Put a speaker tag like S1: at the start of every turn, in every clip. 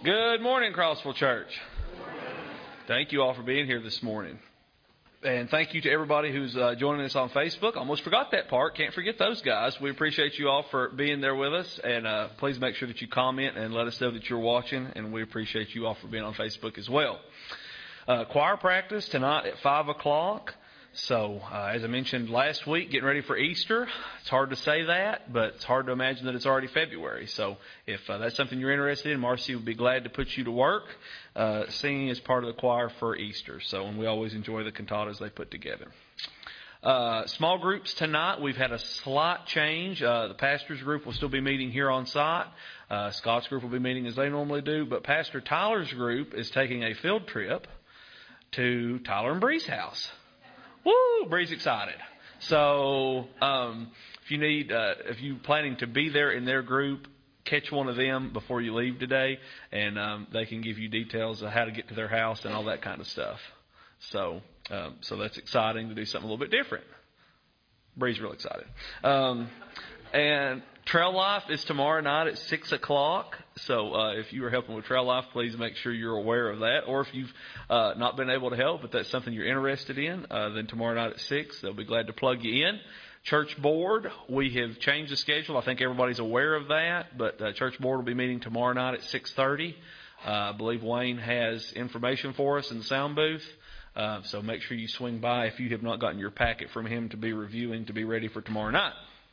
S1: Good morning, Crossville Church. Thank you all for being here this morning. And thank you to everybody who's joining us on Facebook. Almost forgot that part. Can't forget those guys. We appreciate you all for being there with us. And please make sure that you comment and let us know that you're watching. And we appreciate you all for being on Facebook as well. Choir practice tonight at 5 o'clock. So, as I mentioned last week, getting ready for Easter. It's hard to say that, but it's hard to imagine that it's already February. So, if that's something you're interested in, Marcy would be glad to put you to work singing as part of the choir for Easter. So, and we always enjoy the cantatas they put together. Small groups tonight, we've had a slight change. The pastor's group will still be meeting here on site. Scott's group will be meeting as they normally do. But Pastor Tyler's group is taking a field trip to Tyler and Bree's house. Woo! Bree's excited. So, if you're planning to be there in their group, catch one of them before you leave today, and they can give you details of how to get to their house and all that kind of stuff. So that's exciting to do something a little bit different. Bree's real excited. And Trail Life is tomorrow night at 6 o'clock. So if you are helping with Trail Life, please make sure you're aware of that. Or if you've not been able to help, but that's something you're interested in, then tomorrow night at 6, they'll be glad to plug you in. Church Board, we have changed the schedule. I think everybody's aware of that. But Church Board will be meeting tomorrow night at 6:30. I believe Wayne has information for us in the sound booth. So make sure you swing by if you have not gotten your packet from him to be reviewing to be ready for tomorrow night.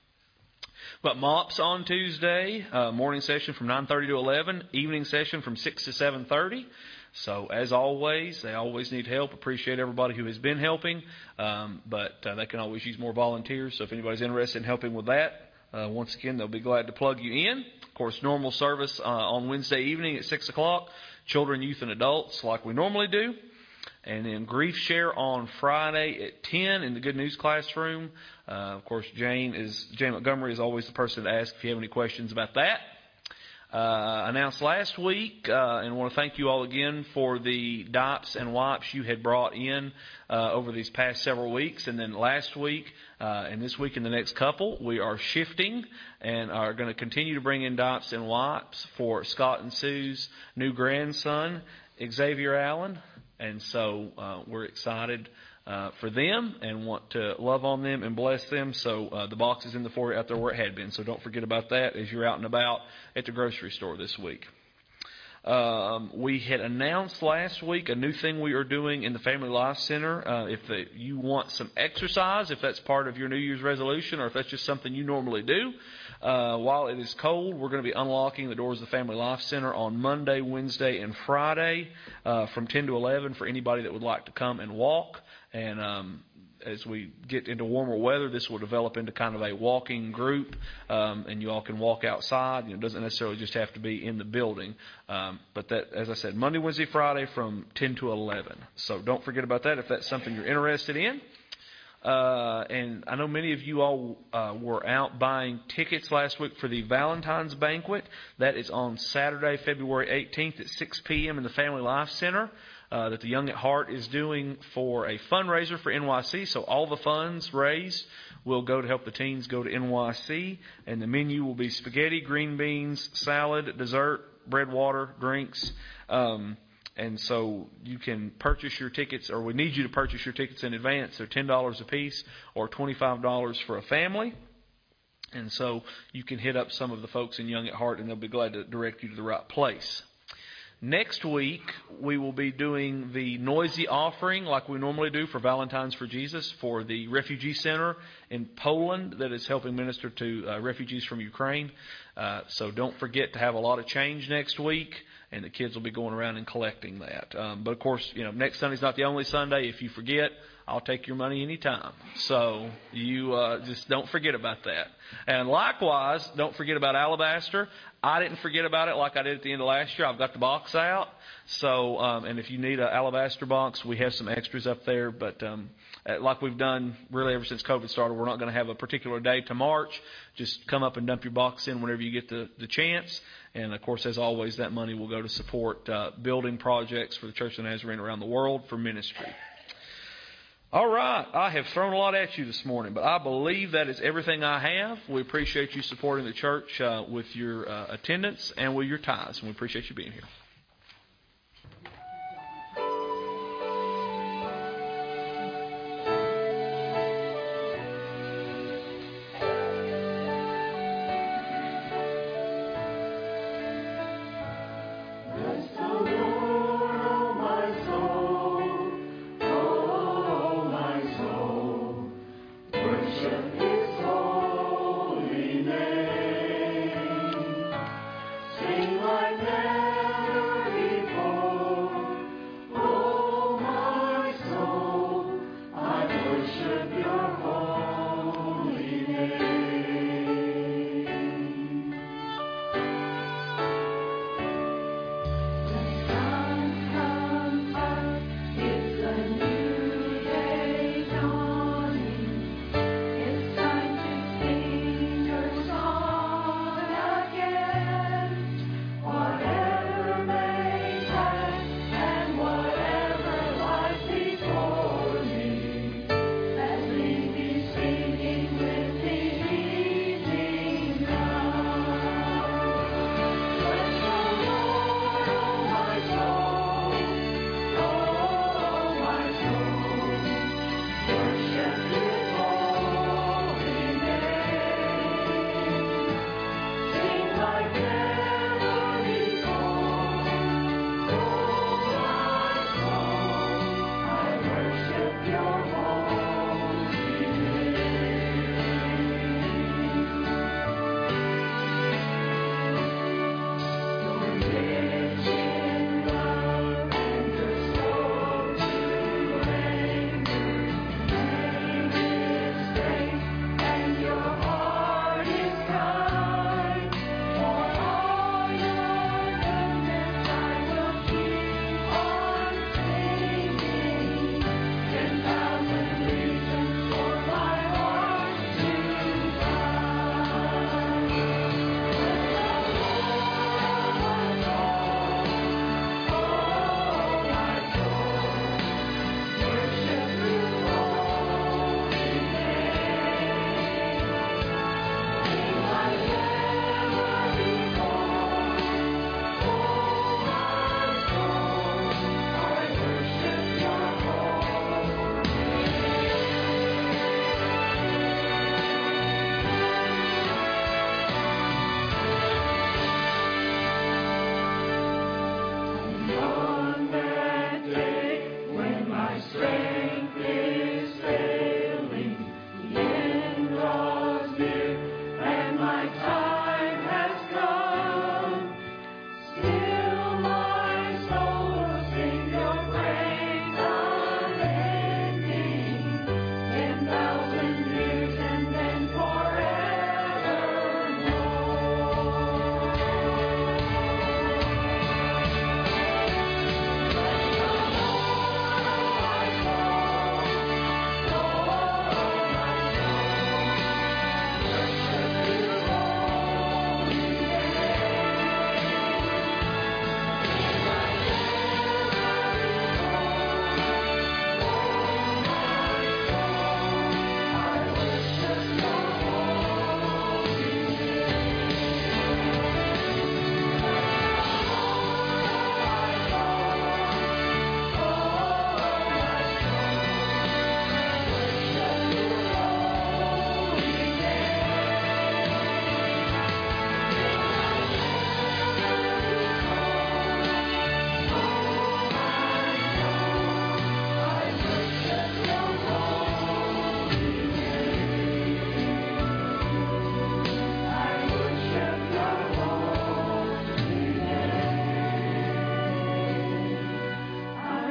S1: But MOPS on Tuesday, morning session from 9:30 to 11, evening session from 6 to 7:30. So as always, they always need help. Appreciate everybody who has been helping, but they can always use more volunteers. So if anybody's interested in helping with that, once again, they'll be glad to plug you in. Of course, normal service on Wednesday evening at 6 o'clock, children, youth, and adults like we normally do. And then Grief Share on Friday at 10 in the Good News Classroom. Of course, Jane Montgomery is always the person to ask if you have any questions about that. Announced last week, and I want to thank you all again for the diapers and wipes you had brought in over these past several weeks. And then last week and this week and the next couple, we are shifting and are going to continue to bring in diapers and wipes for Scott and Sue's new grandson, Xavier Allen. And so we're excited for them and want to love on them and bless them. So the box is in the foyer out there where it had been. So don't forget about that as you're out and about at the grocery store this week. We had announced last week a new thing we are doing in the Family Life Center. If you want some exercise, if that's part of your New Year's resolution or if that's just something you normally do, while it is cold, we're going to be unlocking the doors of the Family Life Center on Monday, Wednesday, and Friday from 10 to 11 for anybody that would like to come and walk. And as we get into warmer weather, this will develop into kind of a walking group, and you all can walk outside. It doesn't necessarily just have to be in the building. But that, as I said, Monday, Wednesday, Friday from 10 to 11. So don't forget about that if that's something you're interested in. And I know many of you all were out buying tickets last week for the Valentine's Banquet. That is on Saturday, February 18th at 6 p.m. in the Family Life Center. That the Young at Heart is doing for a fundraiser for NYC. So all the funds raised will go to help the teens go to NYC. And the menu will be spaghetti, green beans, salad, dessert, bread, water, drinks. And so you can purchase your tickets, or we need you to purchase your tickets in advance. They're $10 a piece or $25 for a family. And so you can hit up some of the folks in Young at Heart, and they'll be glad to direct you to the right place. Next week, we will be doing the noisy offering like we normally do for Valentine's for Jesus for the refugee center in Poland that is helping minister to refugees from Ukraine. So don't forget to have a lot of change next week, and the kids will be going around and collecting that. But, of course, next Sunday's not the only Sunday. If you forget, I'll take your money anytime. So you just don't forget about that. And likewise, don't forget about Alabaster. I didn't forget about it like I did at the end of last year. I've got the box out. So, and if you need an Alabaster box, we have some extras up there. But like we've done really ever since COVID started, we're not going to have a particular day to March. Just come up and dump your box in whenever you get the chance. And, of course, as always, that money will go to support building projects for the Church of the Nazarene around the world for ministry. All right, I have thrown a lot at you this morning, but I believe that is everything I have. We appreciate you supporting the church with your attendance and with your tithes, and we appreciate you being here.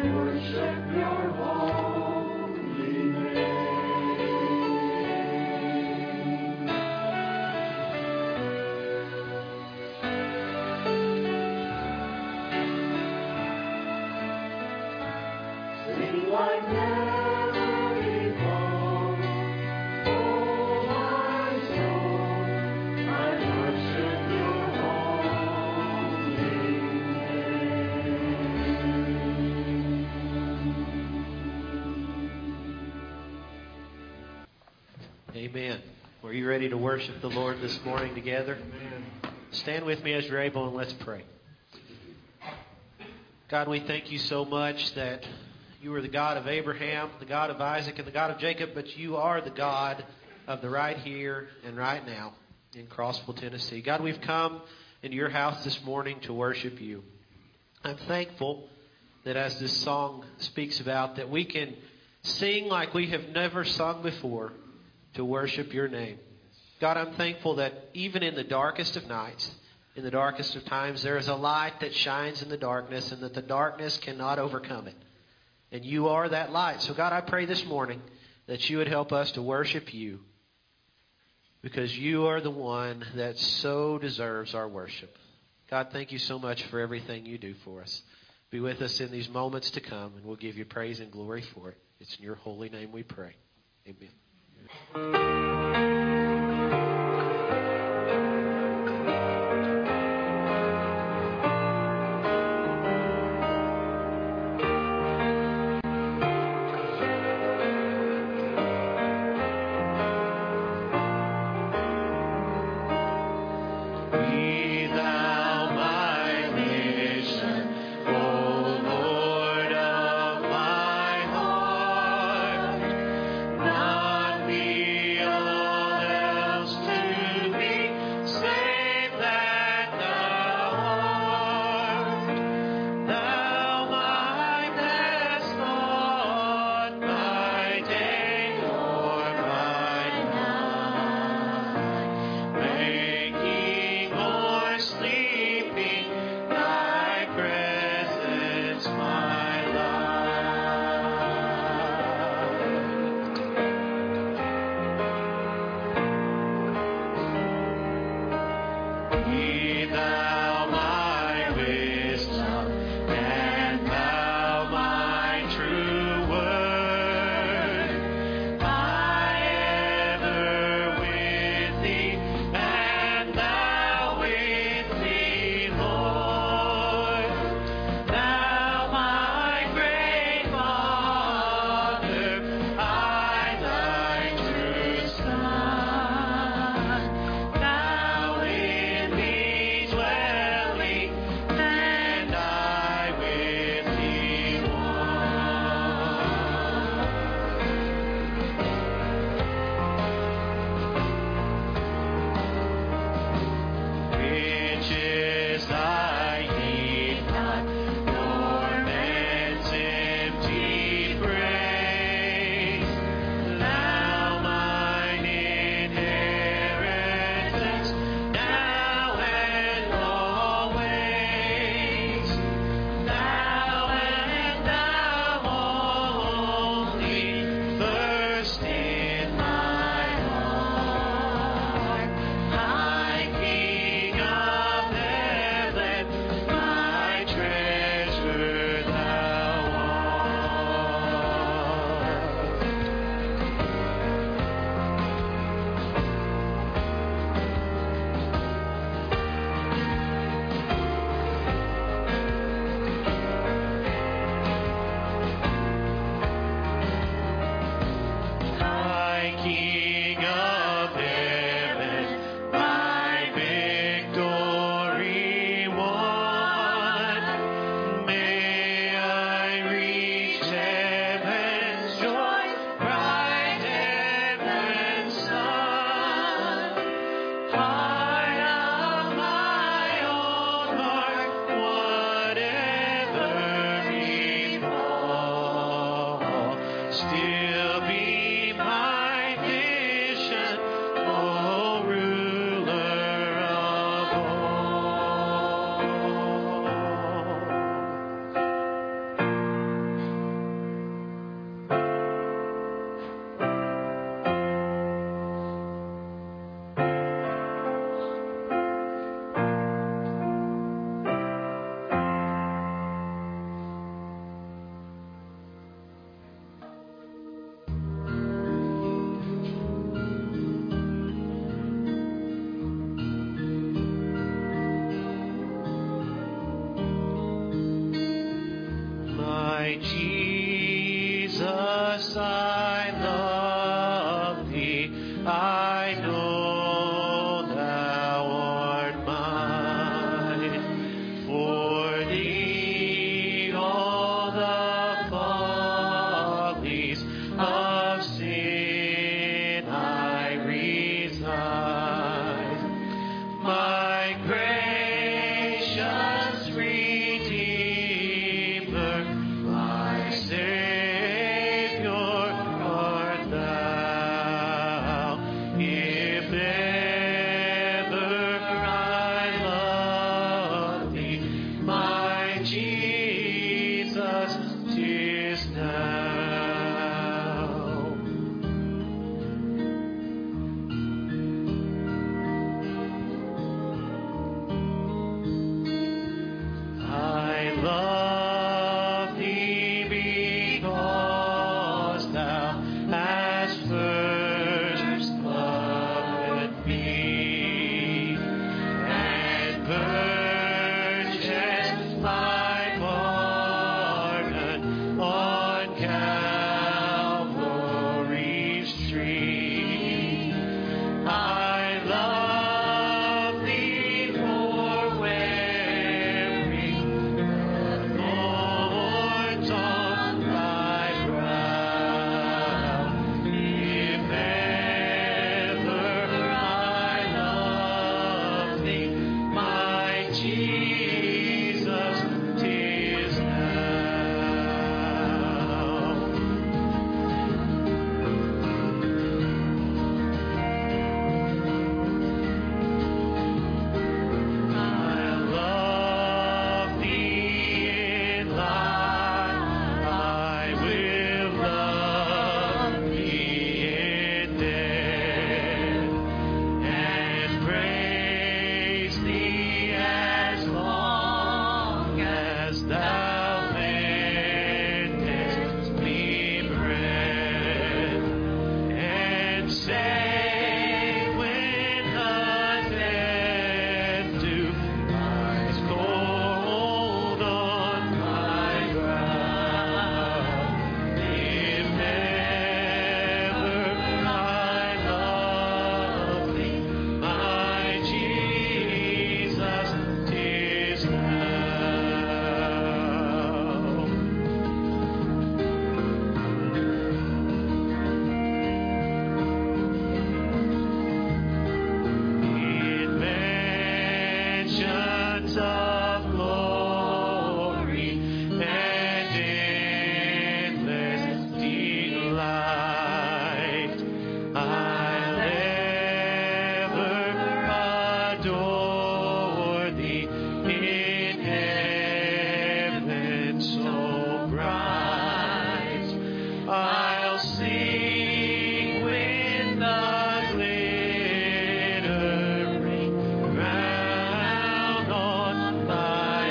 S2: Amen. Were you ready to worship the Lord this morning together? Stand with me as you're able and let's pray. God, we thank you so much that you are the God of Abraham, the God of Isaac, and the God of Jacob, but you are the God of the right here and right now in Crossville, Tennessee. God, we've come into your house this morning to worship you. I'm thankful that as this song speaks about, that we can sing like we have never sung before to worship your name. God, I'm thankful that even in the darkest of nights, in the darkest of times, there is a light that shines in the darkness and that the darkness cannot overcome it. And you are that light. So God, I pray this morning that you would help us to worship you because you are the one that so deserves our worship. God, thank you so much for everything you do for us. Be with us in these moments to come, and we'll give you praise and glory for it. It's in your holy name we pray. Amen. My Jesus, I love thee. I know thou art mine. For thee all the follies of sin I resign. My gracious Redeemer, my Savior art thou. If ever I love thee, my Jesus, 'tis now. I love thee because thou hast first loved me and purchased my pardon on Calvary's tree. I love thee for wearing thorns on thy brow. If ever I love thee, my Jesus, 'tis now. I love thee in life, I will love thee in death, and praise thee as long as thou lendest me breath, and say when the death dew lies cold on my brow. If ever I love thee, my Jesus, 'tis now. In mansions of glory and endless delight, I'll ever adore thee in heaven so bright. I'll sing with the glittering crown on thy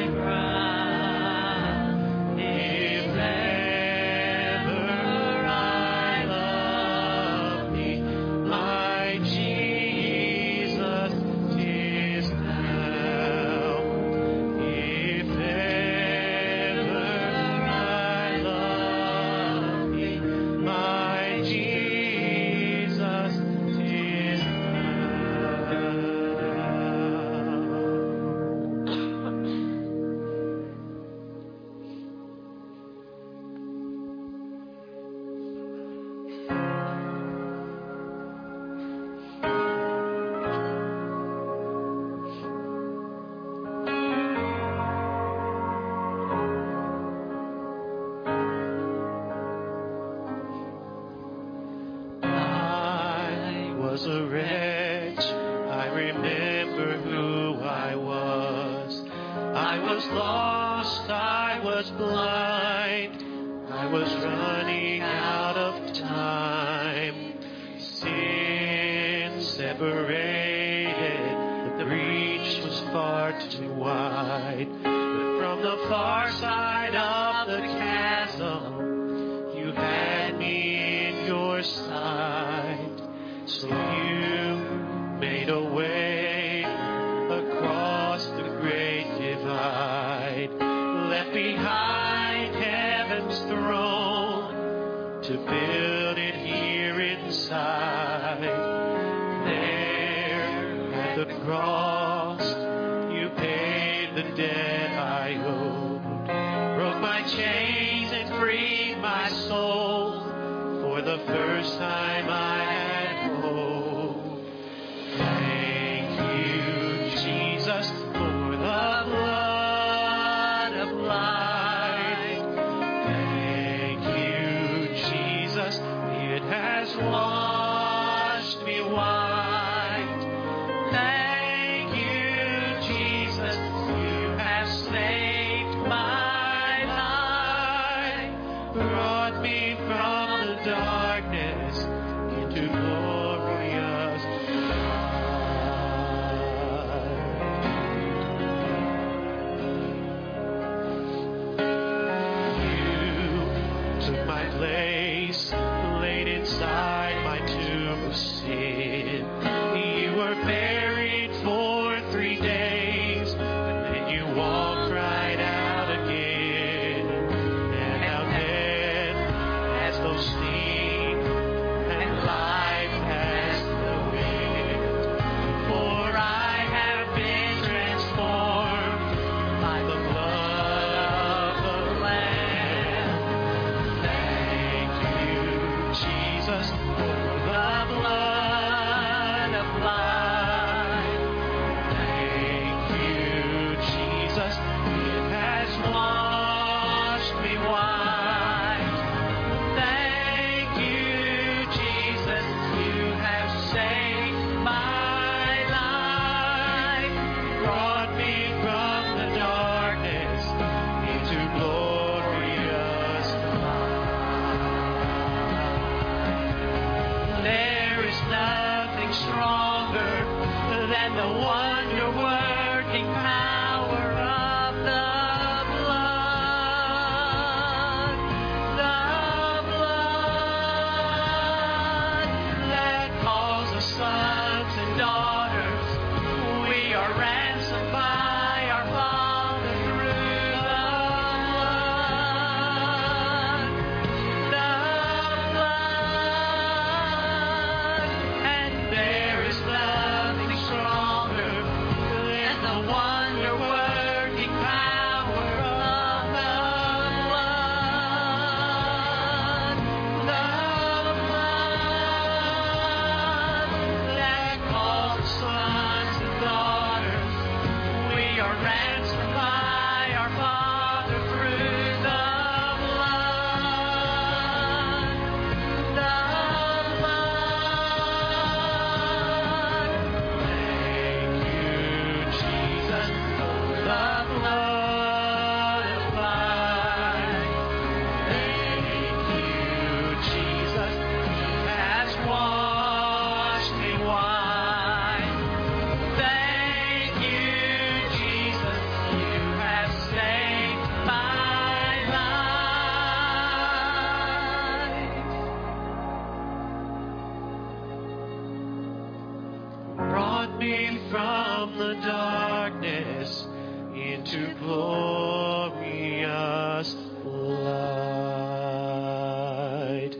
S2: brow. If ever I love thee, my Jesus, 'tis now. If ever I love thee, my Jesus, 'tis I was a wretch, I remember who I was. I was lost, I was blind, I was running out of time. Sin separated, the breach was far too wide. But from the far side of the chasm, you had me in your sight. So you made a way across the great divide, left behind heaven His throne, to build it here inside. There at the cross, you paid the debt I owed, broke my chains and freed my soul. For the first time I had hope. Thank you, Jesus, for the blood of life. Thank you, Jesus, it has washed me white. Thank you, Jesus, you have saved my life, brought me from the darkness into glorious light. You took my place, laid inside my tomb of sin. You were buried for 3 days, and then you walked right out again. And now death has no sting, and life has no end. For I have been transformed by the blood of the Lamb. Thank you, Jesus, for the blood of life. Thank you, Jesus, it has washed me white. Thank you, Jesus, you have saved my life, brought me from the darkness into glorious light. There is nothing stronger than the wonder-working power of the blood. The blood that calls us sons and daughters. We are ransomed by our Father through the blood. The blood. And there is nothing stronger than the wonder-working power of the blood. The blood that calls sons and daughters. We are ransomed by our Father through the blood. The blood. Thank you, Jesus, for the blood of life. Thank you, Jesus, He has washed me white. Thank you, Jesus, you have saved my life. Brought me from the darkness into glorious light.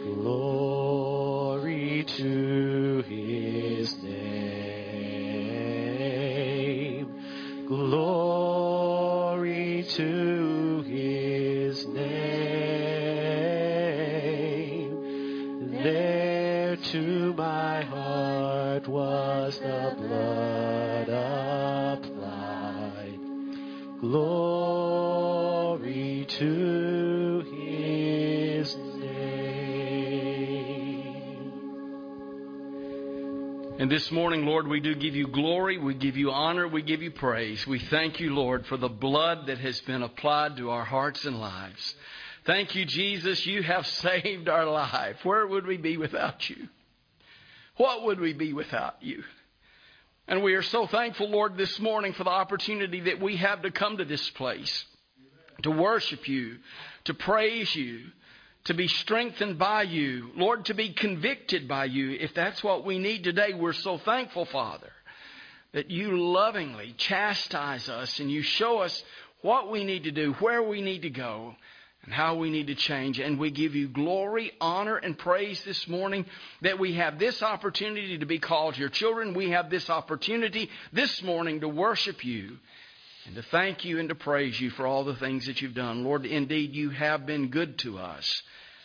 S2: Glory to His name. Glory to His name. There to my heart was the blood applied. Glory to His name.
S3: And this morning, Lord, we do give you glory, we give you honor, we give you praise. We thank you, Lord, for the blood that has been applied to our hearts and lives. Thank you, Jesus, you have saved our life. Where would we be without you? What would we be without you? And we are so thankful, Lord, this morning for the opportunity that we have to come to this place, to worship you, to praise you, to be strengthened by you, Lord, to be convicted by you. If that's what we need today, we're so thankful, Father, that you lovingly chastise us and you show us what we need to do, where we need to go. and how we need to change. And we give you glory, honor, and praise this morning that we have this opportunity to be called your children. We have this opportunity this morning to worship you and to thank you and to praise you for all the things that you've done. Lord, indeed, you have been good to us.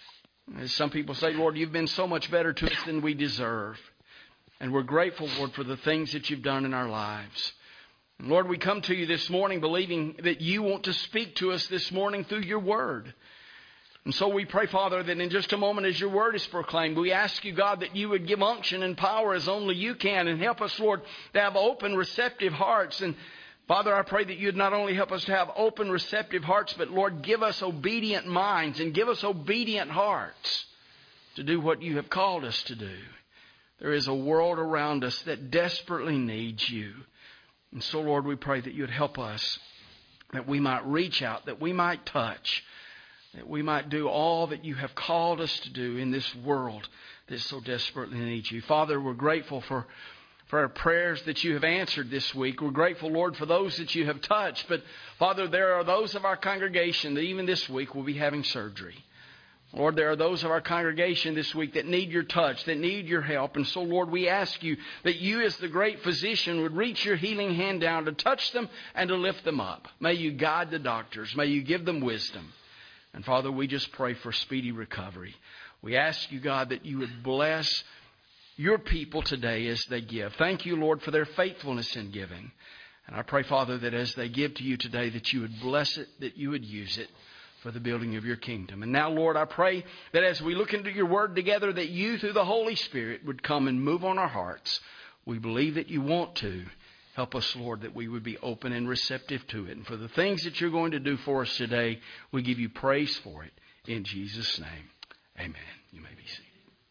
S3: As some people say, Lord, you've been so much better to us than we deserve. And we're grateful, Lord, for the things that you've done in our lives. And Lord, we come to you this morning believing that you want to speak to us this morning through your word. And so we pray, Father, that in just a moment as your word is proclaimed, we ask you, God, that you would give unction and power as only you can, and help us, Lord, to have open, receptive hearts. And Father, I pray that you'd not only help us to have open, receptive hearts, but Lord, give us obedient minds and give us obedient hearts to do what you have called us to do. There is a world around us that desperately needs you. And so, Lord, we pray that you'd help us, that we might reach out, that we might touch, that we might do all that you have called us to do in this world that so desperately needs you. Father, we're grateful for our prayers that you have answered this week. We're grateful, Lord, for those that you have touched. But, Father, there are those of our congregation that even this week will be having surgery. Lord, there are those of our congregation this week that need your touch, that need your help. And so, Lord, we ask you that you as the great physician would reach your healing hand down to touch them and to lift them up. May you guide the doctors. May you give them wisdom. And, Father, we just pray for speedy recovery. We ask you, God, that you would bless your people today as they give. Thank you, Lord, for their faithfulness in giving. And I pray, Father, that as they give to you today, that you would bless it, that you would use it for the building of your kingdom. And now, Lord, I pray that as we look into your word together, that you, through the Holy Spirit, would come and move on our hearts. We believe that you want to. Help us, Lord, that we would be open and receptive to it. And for the things that you're going to do for us today, we give you praise for it. In Jesus' name, amen. You may be seated.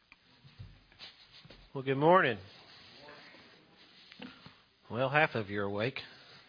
S2: Well, good morning. Well, half of you are awake.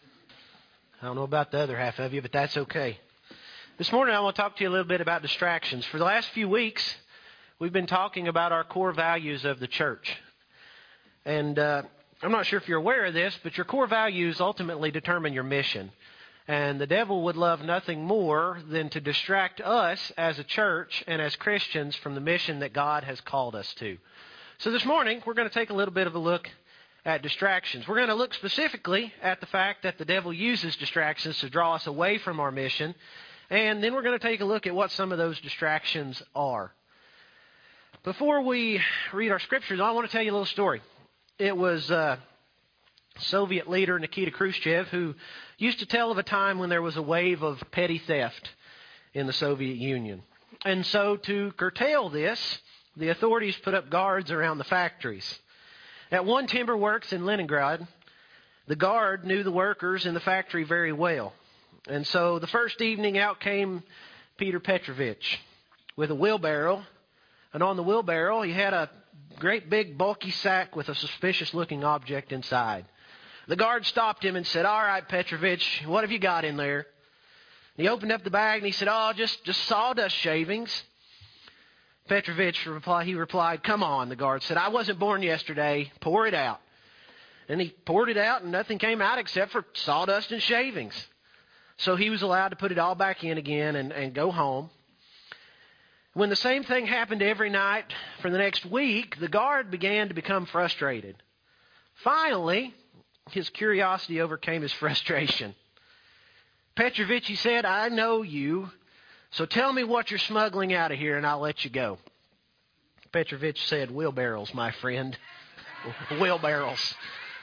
S2: I don't know about the other half of you, but that's okay. This morning I want to talk to you a little bit about distractions. For the last few weeks, we've been talking about our core values of the church. And I'm not sure if you're aware of this, but your core values ultimately determine your mission. And the devil would love nothing more than to distract us as a church and as Christians from the mission that God has called us to. So this morning, we're going to take a little bit of a look at distractions. We're going to look specifically at the fact that the devil uses distractions to draw us away from our mission. And then we're going to take a look at what some of those distractions are. Before we read our scriptures, I want to tell you a little story. It was Soviet leader Nikita Khrushchev who used to tell of a time when there was a wave of petty theft in the Soviet Union. And so to curtail this, the authorities put up guards around the factories. At one timber works in Leningrad, the guard knew the workers in the factory very well. And so the first evening out came Peter Petrovich with a wheelbarrow. And on the wheelbarrow, he had a great big bulky sack with a suspicious looking object inside. The guard stopped him and said, "All right, Petrovich, what have you got in there?" And he opened up the bag and he said, "Oh, just sawdust shavings." Petrovich replied, "Come on," the guard said. "I wasn't born yesterday. Pour it out." And he poured it out and nothing came out except for sawdust and shavings. So he was allowed to put it all back in again and go home. When the same thing happened every night for the next week, the guard began to become frustrated. Finally, his curiosity overcame his frustration. "Petrovich," he said, "I know you, so tell me what you're smuggling out of here and I'll let you go." Petrovich said, "Wheelbarrows, my friend." Wheelbarrows.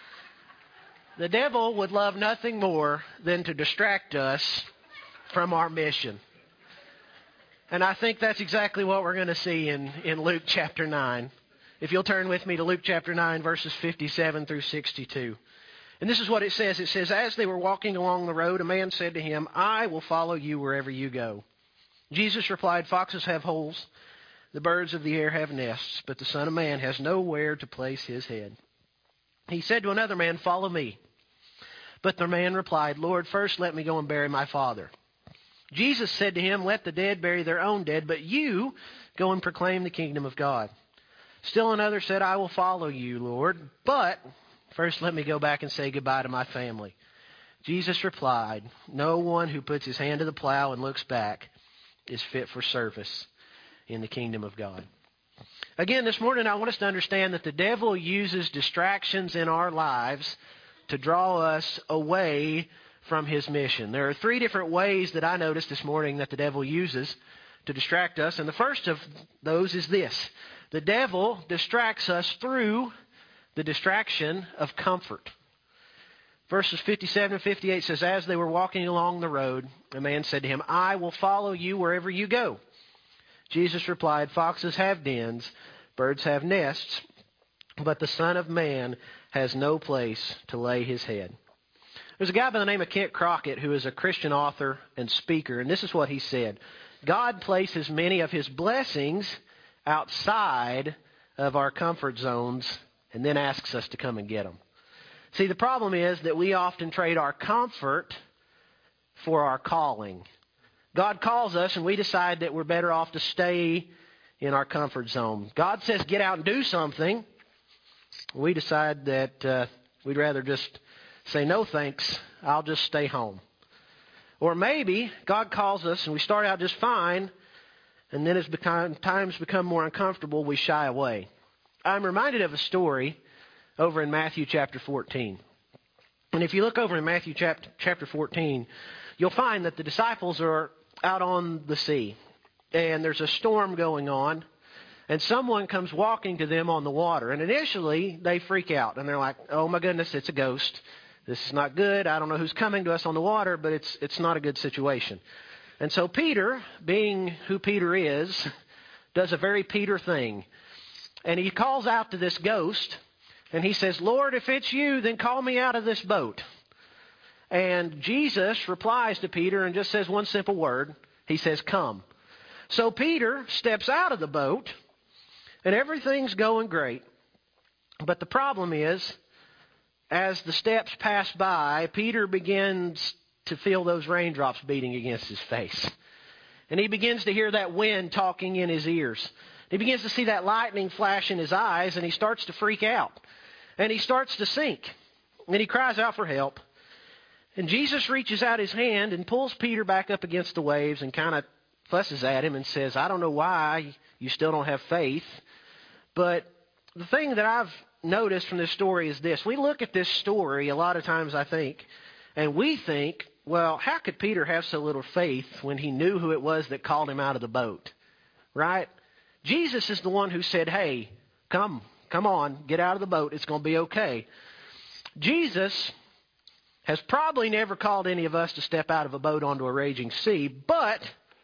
S2: The devil would love nothing more than to distract us from our mission. And I think that's exactly what we're going to see in Luke chapter 9. If you'll turn with me to Luke chapter 9, verses 57 through 62. And this is what it says. It says, "As they were walking along the road, a man said to him, 'I will follow you wherever you go.' Jesus replied, 'Foxes have holes, the birds of the air have nests, but the Son of Man has nowhere to place his head.' He said to another man, 'Follow me.' But the man replied, 'Lord, first let me go and bury my father.' Jesus said to him, 'Let the dead bury their own dead, but you go and proclaim the kingdom of God.' Still another said, 'I will follow you, Lord, but first let me go back and say goodbye to my family.' Jesus replied, 'No one who puts his hand to the plow and looks back is fit for service in the kingdom of God. Again, this morning I want us to understand that the devil uses distractions in our lives to draw us away from his mission. There are three different ways that I noticed this morning that the devil uses to distract us. And the first of those is this. The devil distracts us through the distraction of comfort. Verses 57 and 58 says, as they were walking along the road, a man said to him, I will follow you wherever you go. Jesus replied, foxes have dens, birds have nests, but the Son of Man has no place to lay his head. There's a guy by the name of Kent Crockett who is a Christian author and speaker, and this is what he said. God places many of his blessings outside of our comfort zones and then asks us to come and get them. See, the problem is that we often trade our comfort for our calling. God calls us and we decide that we're better off to stay in our comfort zone. God says get out and do something. We decide that we'd rather just say no thanks, I'll just stay home. Or maybe God calls us and we start out just fine, and then as times become more uncomfortable, we shy away. I'm reminded of a story over in Matthew chapter 14. And if you look over in Matthew chapter 14, you'll find that the disciples are out on the sea. And there's a storm going on. And someone comes walking to them on the water. And initially, they freak out. And they're like, oh my goodness, it's a ghost. This is not good. I don't know who's coming to us on the water, but it's not a good situation. And so Peter, being who Peter is, does a very Peter thing. And he calls out to this ghost. And he says, Lord, if it's you, then call me out of this boat. And Jesus replies to Peter and just says one simple word. He says, come. So Peter steps out of the boat, and everything's going great. But the problem is, as the steps pass by, Peter begins to feel those raindrops beating against his face. And he begins to hear that wind talking in his ears. He begins to see that lightning flash in his eyes, and he starts to freak out. And he starts to sink. And he cries out for help. And Jesus reaches out his hand and pulls Peter back up against the waves and kind of fusses at him and says, I don't know why you still don't have faith. But the thing that I've noticed from this story is this. We look at this story a lot of times, I think, and we think, well, how could Peter have so little faith when he knew who it was that called him out of the boat? Right? Jesus is the one who said, hey, come on, get out of the boat. It's going to be okay. Jesus has probably never called any of us to step out of a boat onto a raging sea, but,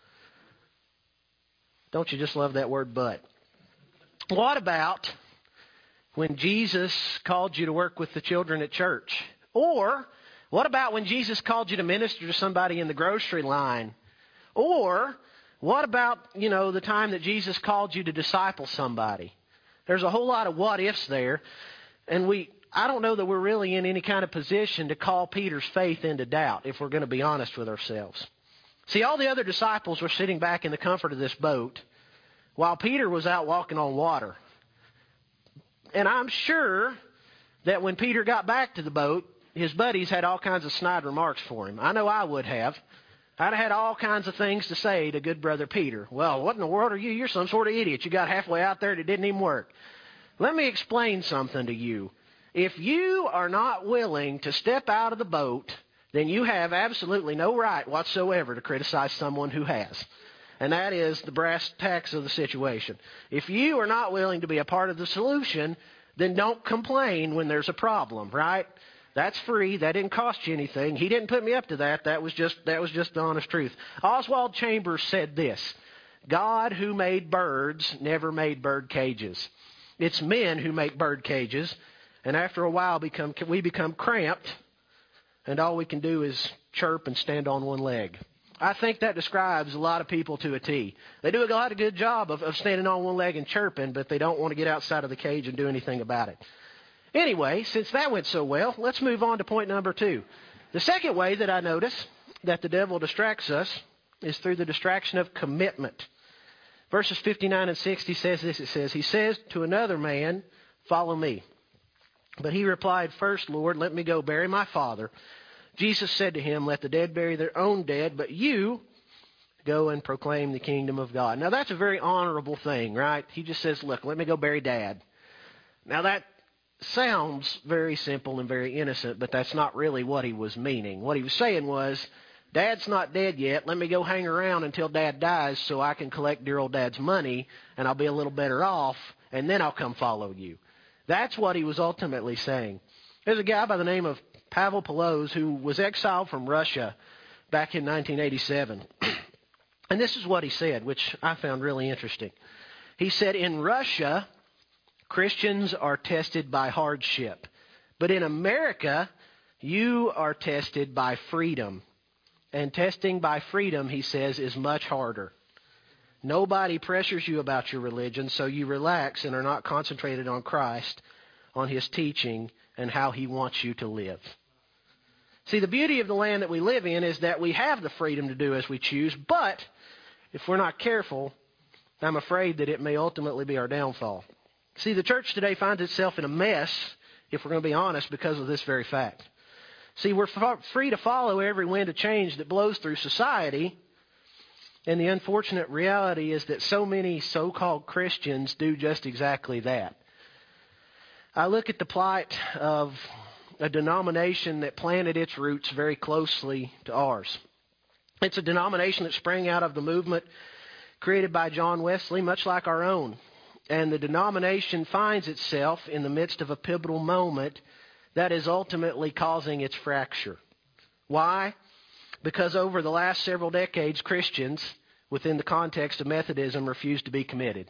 S2: don't you just love that word, but? What about when Jesus called you to work with the children at church? Or what about when Jesus called you to minister to somebody in the grocery line? Or what about, the time that Jesus called you to disciple somebody? There's a whole lot of what ifs there. And I don't know that we're really in any kind of position to call Peter's faith into doubt, if we're going to be honest with ourselves. See, all the other disciples were sitting back in the comfort of this boat while Peter was out walking on water. And I'm sure that when Peter got back to the boat, his buddies had all kinds of snide remarks for him. I know I would have. I'd have had all kinds of things to say to good brother Peter. Well, what in the world are you? You're some sort of idiot. You got halfway out there and it didn't even work. Let me explain something to you. If you are not willing to step out of the boat, then you have absolutely no right whatsoever to criticize someone who has. And that is the brass tacks of the situation. If you are not willing to be a part of the solution, then don't complain when there's a problem, right? That's free. That didn't cost you anything. He didn't put me up to that. That was just the honest truth. Oswald Chambers said this: God who made birds never made bird cages. It's men who make bird cages, and after a while we become cramped, and all we can do is chirp and stand on one leg. I think that describes a lot of people to a T. They do a lot of good job of standing on one leg and chirping, but they don't want to get outside of the cage and do anything about it. Anyway, since that went so well, let's move on to point number 2. The second way that I notice that the devil distracts us is through the distraction of commitment. Verses 59 and 60 says this. It says, he says to another man, follow me. But he replied, first, Lord, let me go bury my father. Jesus said to him, let the dead bury their own dead, but you go and proclaim the kingdom of God. Now, that's a very honorable thing, right? He just says, look, let me go bury Dad. Now, that sounds very simple and very innocent, but that's not really what he was meaning. What he was saying was, Dad's not dead yet. Let me go hang around until Dad dies so I can collect dear old Dad's money, and I'll be a little better off, and then I'll come follow you. That's what he was ultimately saying. There's a guy by the name of Pavel Pelose who was exiled from Russia back in 1987. And this is what he said, which I found really interesting. He said, in Russia, Christians are tested by hardship. But in America, you are tested by freedom. And testing by freedom, he says, is much harder. Nobody pressures you about your religion, so you relax and are not concentrated on Christ, on His teaching, and how He wants you to live. See, the beauty of the land that we live in is that we have the freedom to do as we choose, but if we're not careful, I'm afraid that it may ultimately be our downfall. See, the church today finds itself in a mess, if we're going to be honest, because of this very fact. See, we're free to follow every wind of change that blows through society, and the unfortunate reality is that so many so-called Christians do just exactly that. I look at the plight of a denomination that planted its roots very closely to ours. It's a denomination that sprang out of the movement created by John Wesley, much like our own. And the denomination finds itself in the midst of a pivotal moment that is ultimately causing its fracture. Why? Because over the last several decades, Christians, within the context of Methodism, refused to be committed.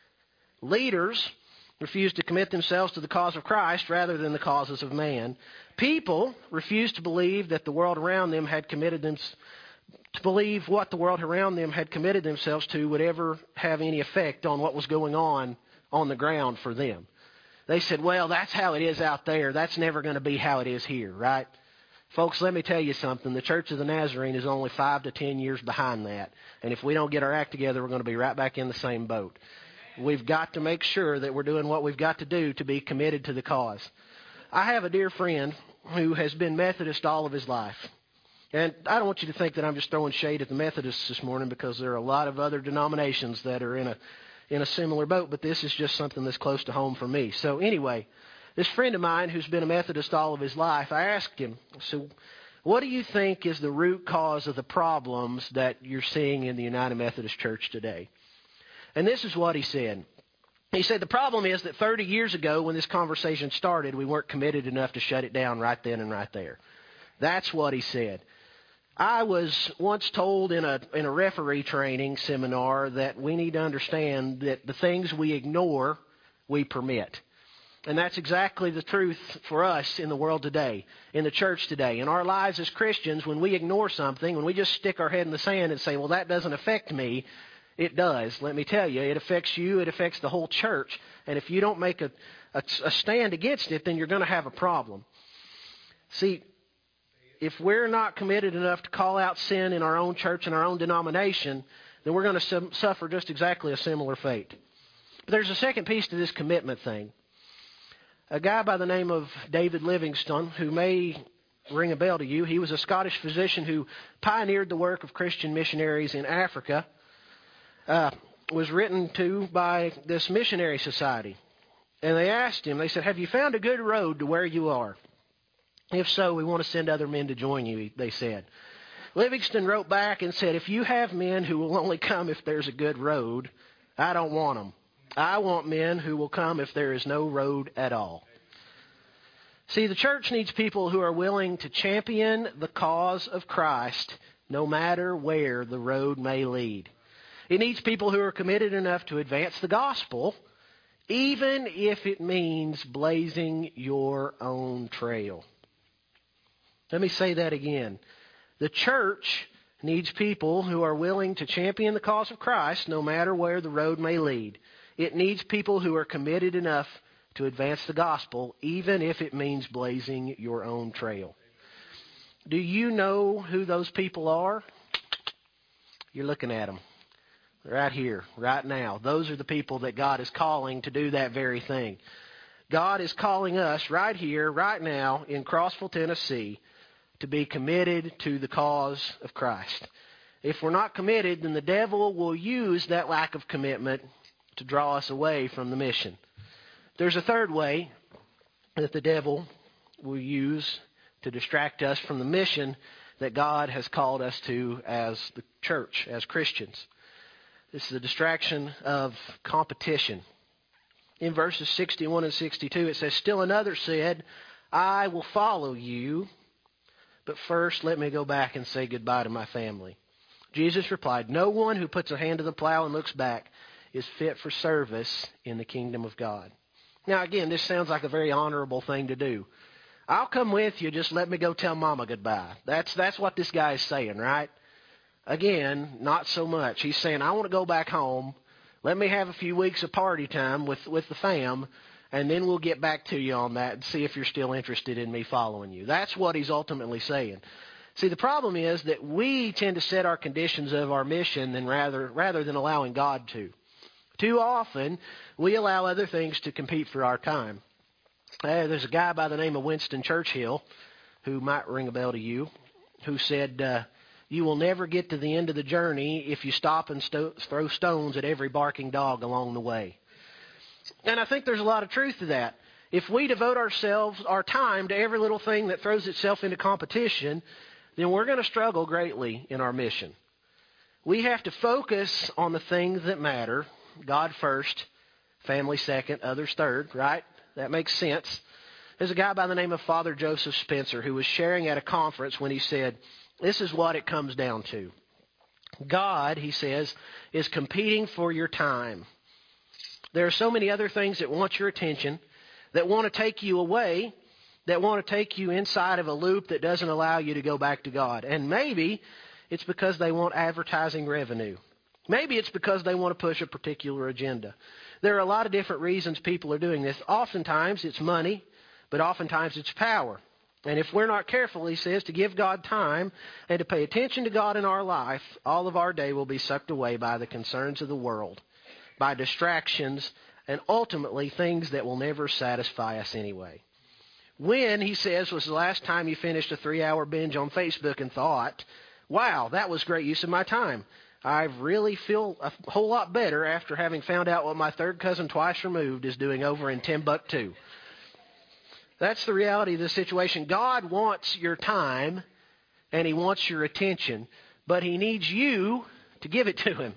S2: Leaders refused to commit themselves to the cause of Christ rather than the causes of man. People refused to believe that the world around them had committed to believe what the world around them had committed themselves to would ever have any effect on what was going on the ground for them. They said, well, that's how it is out there. That's never going to be how it is here, right? Folks, let me tell you something. The Church of the Nazarene is only 5 to 10 years behind that. And if we don't get our act together, we're going to be right back in the same boat. We've got to make sure that we're doing what we've got to do to be committed to the cause. I have a dear friend who has been Methodist all of his life. And I don't want you to think that I'm just throwing shade at the Methodists this morning, because there are a lot of other denominations that are in a similar boat, but this is just something that's close to home for me. So anyway, this friend of mine who's been a Methodist all of his life, I asked him, so what do you think is the root cause of the problems that you're seeing in the United Methodist Church today? And this is what he said. He said, the problem is that 30 years ago when this conversation started, we weren't committed enough to shut it down right then and right there. That's what he said. I was once told in a referee training seminar that we need to understand that the things we ignore, we permit. And that's exactly the truth for us in the world today, in the church today. In our lives as Christians, when we ignore something, when we just stick our head in the sand and say, well, that doesn't affect me, it does. Let me tell you, it affects you, it affects the whole church. And if you don't make a stand against it, then you're going to have a problem. See, if we're not committed enough to call out sin in our own church and our own denomination, then we're going to suffer just exactly a similar fate. But there's a second piece to this commitment thing. A guy by the name of David Livingstone, who may ring a bell to you, he was a Scottish physician who pioneered the work of Christian missionaries in Africa, was written to by this missionary society. And they asked him, they said, have you found a good road to where you are? If so, we want to send other men to join you, they said. Livingstone wrote back and said, if you have men who will only come if there's a good road, I don't want them. I want men who will come if there is no road at all. See, the church needs people who are willing to champion the cause of Christ no matter where the road may lead. It needs people who are committed enough to advance the gospel, even if it means blazing your own trail. Let me say that again. The church needs people who are willing to champion the cause of Christ no matter where the road may lead. It needs people who are committed enough to advance the gospel, even if it means blazing your own trail. Do you know who those people are? You're looking at them right here, right now. Those are the people that God is calling to do that very thing. God is calling us right here, right now, in Crossville, Tennessee, to be committed to the cause of Christ. If we're not committed, then the devil will use that lack of commitment to draw us away from the mission. There's a third way that the devil will use to distract us from the mission that God has called us to as the church, as Christians. This is the distraction of competition. In verses 61 and 62, it says, "Still another said, 'I will follow you, but first let me go back and say goodbye to my family.' Jesus replied, 'No one who puts a hand to the plow and looks back is fit for service in the kingdom of God.'" Now again, this sounds like a very honorable thing to do. I'll come with you, just let me go tell Mama goodbye. That's what this guy is saying, right? Again, not so much. He's saying, I want to go back home. Let me have a few weeks of party time with the fam, and then we'll get back to you on that and see if you're still interested in me following you. That's what he's ultimately saying. See, the problem is that we tend to set our conditions of our mission rather than allowing God to. Too often, we allow other things to compete for our time. There's a guy by the name of Winston Churchill, who might ring a bell to you, who said, "You will never get to the end of the journey if you stop and throw stones at every barking dog along the way." And I think there's a lot of truth to that. If we devote our time to every little thing that throws itself into competition, then we're going to struggle greatly in our mission. We have to focus on the things that matter. God first, family second, others third, right? That makes sense. There's a guy by the name of Father Joseph Spencer who was sharing at a conference when he said, this is what it comes down to. God, he says, is competing for your time. There are so many other things that want your attention, that want to take you away, that want to take you inside of a loop that doesn't allow you to go back to God. And maybe it's because they want advertising revenue. Maybe it's because they want to push a particular agenda. There are a lot of different reasons people are doing this. Oftentimes it's money, but oftentimes it's power. And if we're not careful, he says, to give God time and to pay attention to God in our life, all of our day will be sucked away by the concerns of the world, by distractions, and ultimately things that will never satisfy us anyway. When, he says, was the last time you finished a 3-hour binge on Facebook and thought, wow, that was great use of my time. I really feel a whole lot better after having found out what my third cousin twice removed is doing over in Timbuktu. That's the reality of the situation. God wants your time and he wants your attention, but he needs you to give it to him.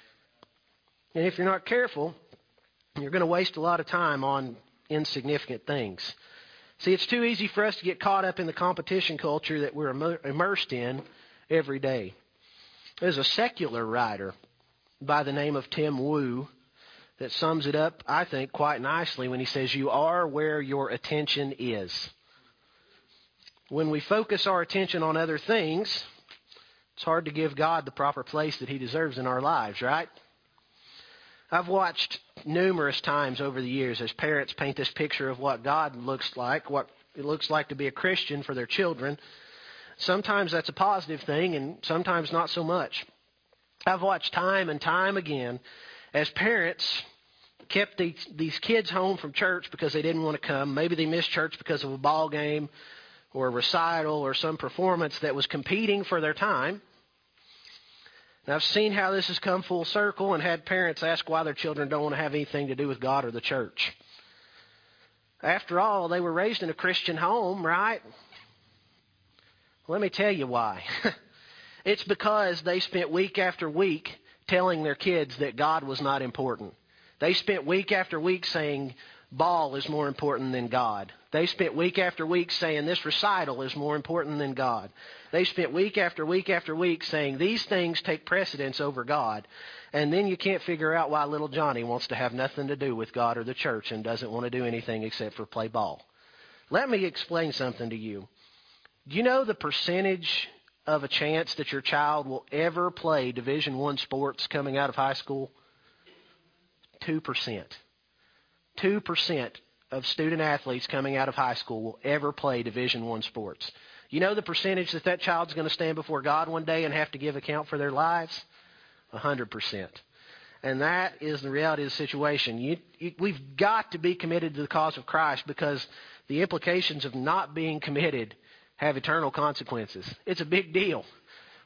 S2: And if you're not careful, you're going to waste a lot of time on insignificant things. See, it's too easy for us to get caught up in the competition culture that we're immersed in every day. There's a secular writer by the name of Tim Wu that sums it up, I think, quite nicely when he says, you are where your attention is. When we focus our attention on other things, it's hard to give God the proper place that he deserves in our lives, right? I've watched numerous times over the years as parents paint this picture of what God looks like, what it looks like to be a Christian for their children. Sometimes that's a positive thing, and sometimes not so much. I've watched time and time again as parents kept these kids home from church because they didn't want to come. Maybe they missed church because of a ball game or a recital or some performance that was competing for their time. And I've seen how this has come full circle and had parents ask why their children don't want to have anything to do with God or the church. After all, they were raised in a Christian home, right? Let me tell you why. It's because they spent week after week telling their kids that God was not important. They spent week after week saying ball is more important than God. They spent week after week saying this recital is more important than God. They spent week after week after week saying these things take precedence over God. And then you can't figure out why little Johnny wants to have nothing to do with God or the church and doesn't want to do anything except for play ball. Let me explain something to you. Do you know the percentage of a chance that your child will ever play Division I sports coming out of high school? 2%. 2% of student athletes coming out of high school will ever play Division I sports. You know the percentage that child's going to stand before God one day and have to give account for their lives? 100%. And that is the reality of the situation. We've got to be committed to the cause of Christ because the implications of not being committed have eternal consequences. It's a big deal.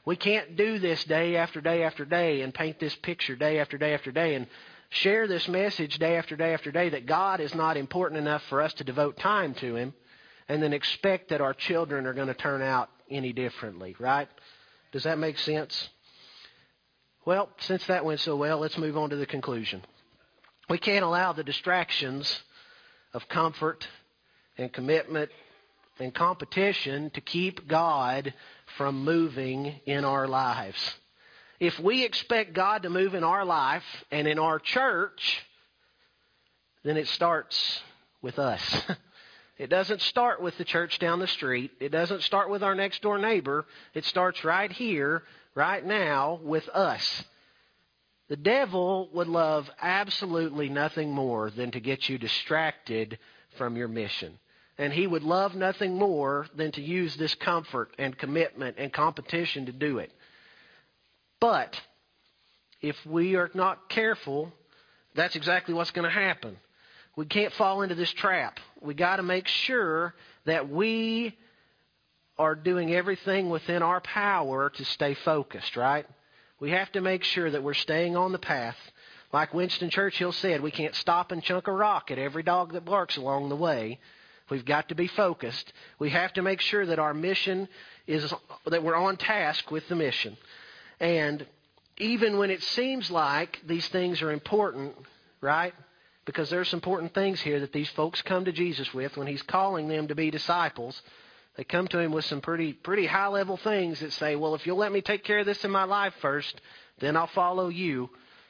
S2: We can't do this day after day after day and paint this picture day after day after day and share this message day after day after day that God is not important enough for us to devote time to Him and then expect that our children are going to turn out any differently, right? Does that make sense? Well, since that went so well, let's move on to the conclusion. We can't allow the distractions of comfort and commitment and competition to keep God from moving in our lives. If we expect God to move in our life and in our church, then it starts with us. It doesn't start with the church down the street. It doesn't start with our next door neighbor. It starts right here, right now, with us. The devil would love absolutely nothing more than to get you distracted from your mission. And he would love nothing more than to use this comfort and commitment and competition to do it. But if we are not careful, that's exactly what's going to happen. We can't fall into this trap. We got to make sure that we are doing everything within our power to stay focused, right? We have to make sure that we're staying on the path. Like Winston Churchill said, we can't stop and chunk a rock at every dog that barks along the way. We've got to be focused. We have to make sure that our mission is, that we're on task with the mission. And even when it seems like these things are important, right? Because there's important things here that these folks come to Jesus with when He's calling them to be disciples. They come to Him with some pretty high-level things that say, well, if you'll let me take care of this in my life first, then I'll follow you.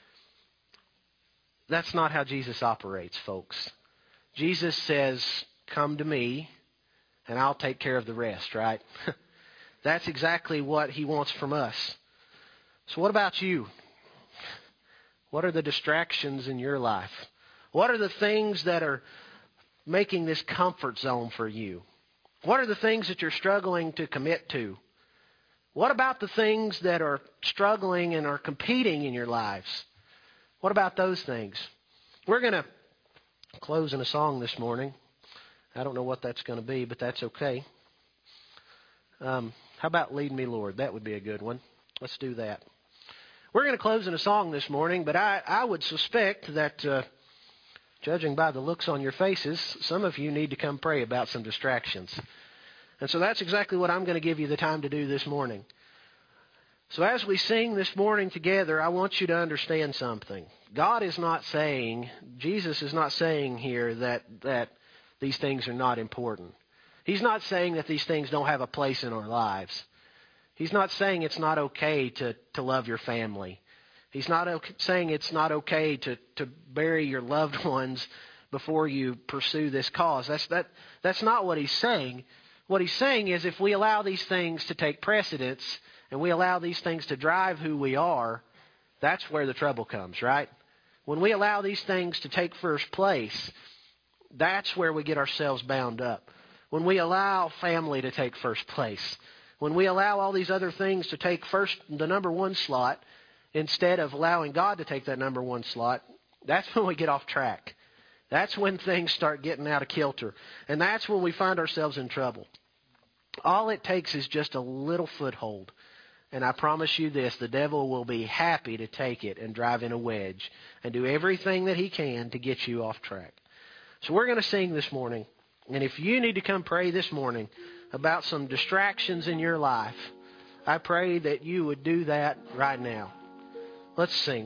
S2: That's not how Jesus operates, folks. Jesus says, come to me, and I'll take care of the rest, right? That's exactly what He wants from us. So what about you? What are the distractions in your life? What are the things that are making this comfort zone for you? What are the things that you're struggling to commit to? What about the things that are struggling and are competing in your lives? What about those things? We're going to close in a song this morning. I don't know what that's going to be, but that's okay. How about Lead Me, Lord? That would be a good one. Let's do that. We're going to close in a song this morning, but I would suspect that, judging by the looks on your faces, some of you need to come pray about some distractions. And so that's exactly what I'm going to give you the time to do this morning. So as we sing this morning together, I want you to understand something. God is not saying, Jesus is not saying here that these things are not important. He's not saying that these things don't have a place in our lives. He's not saying it's not okay to love your family. He's not saying it's not okay to bury your loved ones before you pursue this cause. That's not what He's saying. What He's saying is if we allow these things to take precedence and we allow these things to drive who we are, that's where the trouble comes, right? When we allow these things to take first place, that's where we get ourselves bound up. When we allow family to take first place, when we allow all these other things to take the number one slot, instead of allowing God to take that number one slot, that's when we get off track. That's when things start getting out of kilter. And that's when we find ourselves in trouble. All it takes is just a little foothold. And I promise you this, the devil will be happy to take it and drive in a wedge and do everything that he can to get you off track. So we're going to sing this morning. And if you need to come pray this morning about some distractions in your life, I pray that you would do that right now. Let's sing.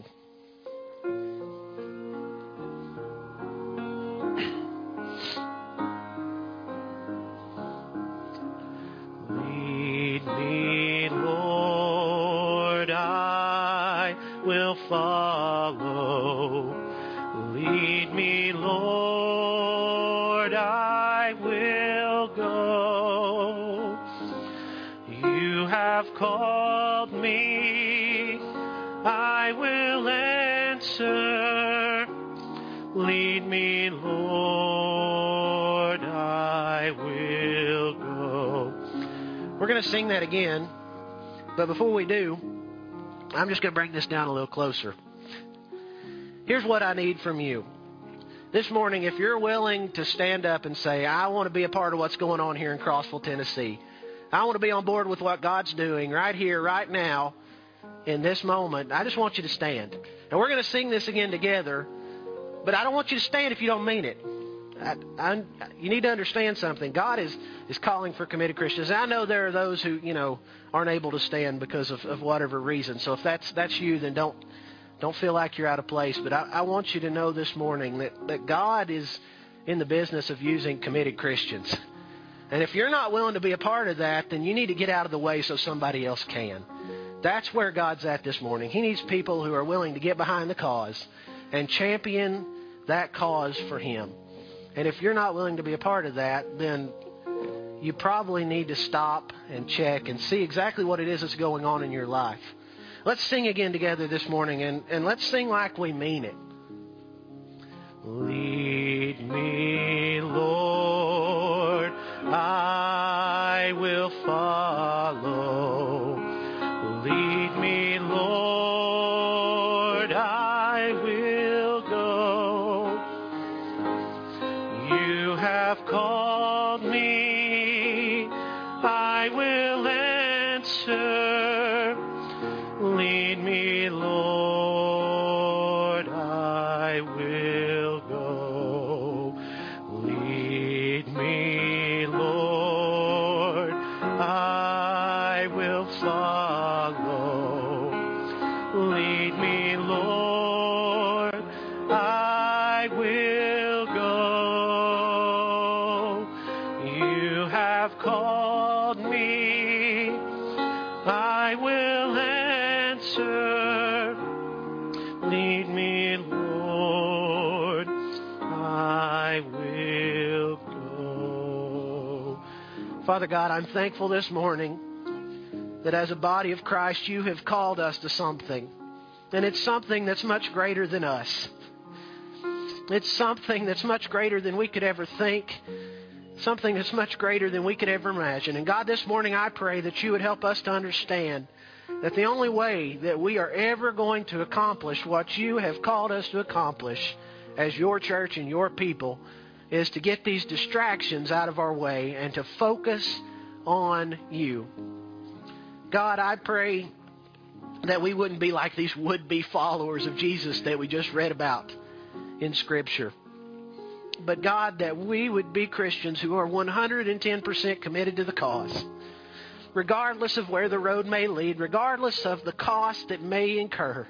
S2: Lead me, Lord, I will follow. Lead me, Lord, I will go. You have called me, I will answer. Lead me, Lord, I will go. We're going to sing that again, but before we do, I'm just going to bring this down a little closer. Here's what I need from you. This morning, if you're willing to stand up and say, I want to be a part of what's going on here in Crossville, Tennessee, I want to be on board with what God's doing right here, right now, in this moment. I just want you to stand. And we're going to sing this again together, but I don't want you to stand if you don't mean it. You need to understand something. God is calling for committed Christians. I know there are those who, aren't able to stand because of whatever reason. So if that's you, then don't feel like you're out of place. But I want you to know this morning that God is in the business of using committed Christians. And if you're not willing to be a part of that, then you need to get out of the way so somebody else can. That's where God's at this morning. He needs people who are willing to get behind the cause and champion that cause for Him. And if you're not willing to be a part of that, then you probably need to stop and check and see exactly what it is that's going on in your life. Let's sing again together this morning, and let's sing like we mean it. Lead me, Lord, I will follow. Lead me, Lord, I will go. You have called me, I will answer. Lead me, Lord, I will go. Lead me, Lord, I will follow. Lead me, Lord, I will go. You have called me, I will answer. Lead me, Lord, I will go. Father God, I'm thankful this morning that as a body of Christ, you have called us to something. And it's something that's much greater than us. It's something that's much greater than we could ever think. Something that's much greater than we could ever imagine. And God, this morning I pray that you would help us to understand that the only way that we are ever going to accomplish what you have called us to accomplish as your church and your people is to get these distractions out of our way and to focus on you. God, I pray that we wouldn't be like these would-be followers of Jesus that we just read about in Scripture. But God, that we would be Christians who are 110% committed to the cause. Regardless of where the road may lead, regardless of the cost it may incur,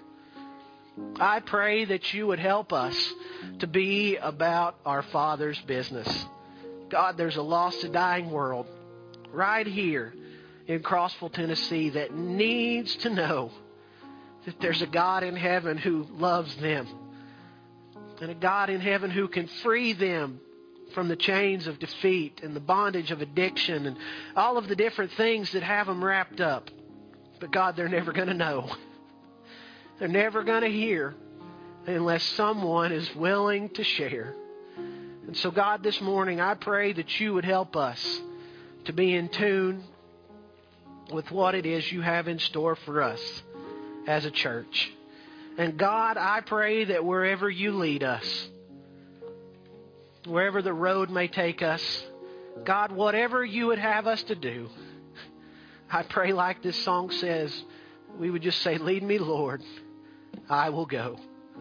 S2: I pray that you would help us to be about our Father's business. God, there's a lost and dying world right here in Crossville, Tennessee that needs to know that there's a God in heaven who loves them and a God in heaven who can free them from the chains of defeat and the bondage of addiction and all of the different things that have them wrapped up. But God, they're never going to know. They're never going to hear unless someone is willing to share. And so God, this morning I pray that you would help us to be in tune with what it is you have in store for us as a church. And God, I pray that wherever you lead us, wherever the road may take us, God, whatever you would have us to do, I pray like this song says, we would just say, lead me, Lord, I will go.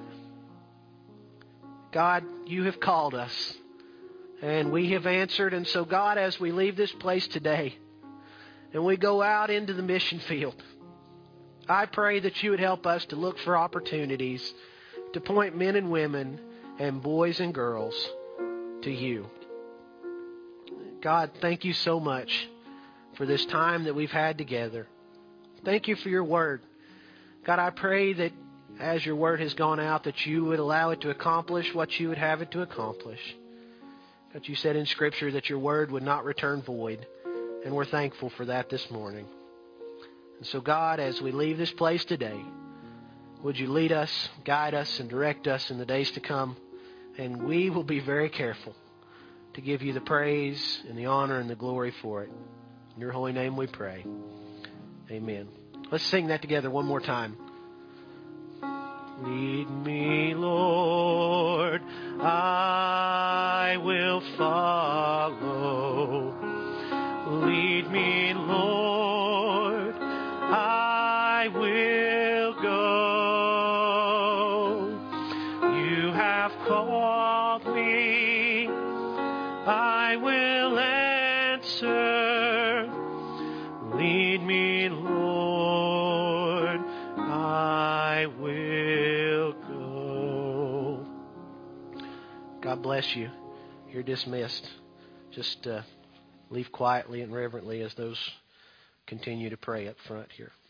S2: God, you have called us, and we have answered. And so, God, as we leave this place today, and we go out into the mission field, I pray that you would help us to look for opportunities to point men and women and boys and girls to you. God, thank you so much for this time that we've had together. Thank you for your word. God, I pray that as your word has gone out, that you would allow it to accomplish what you would have it to accomplish. God, you said in Scripture that your word would not return void. And we're thankful for that this morning. And so, God, as we leave this place today, would you lead us, guide us, and direct us in the days to come? And we will be very careful to give you the praise and the honor and the glory for it. In your holy name we pray. Amen. Let's sing that together one more time. Lead me, Lord, I will follow. Lead me, Lord. I will answer. Lead me, Lord, I will go. God bless you. You're dismissed. Just leave quietly and reverently as those continue to pray up front here.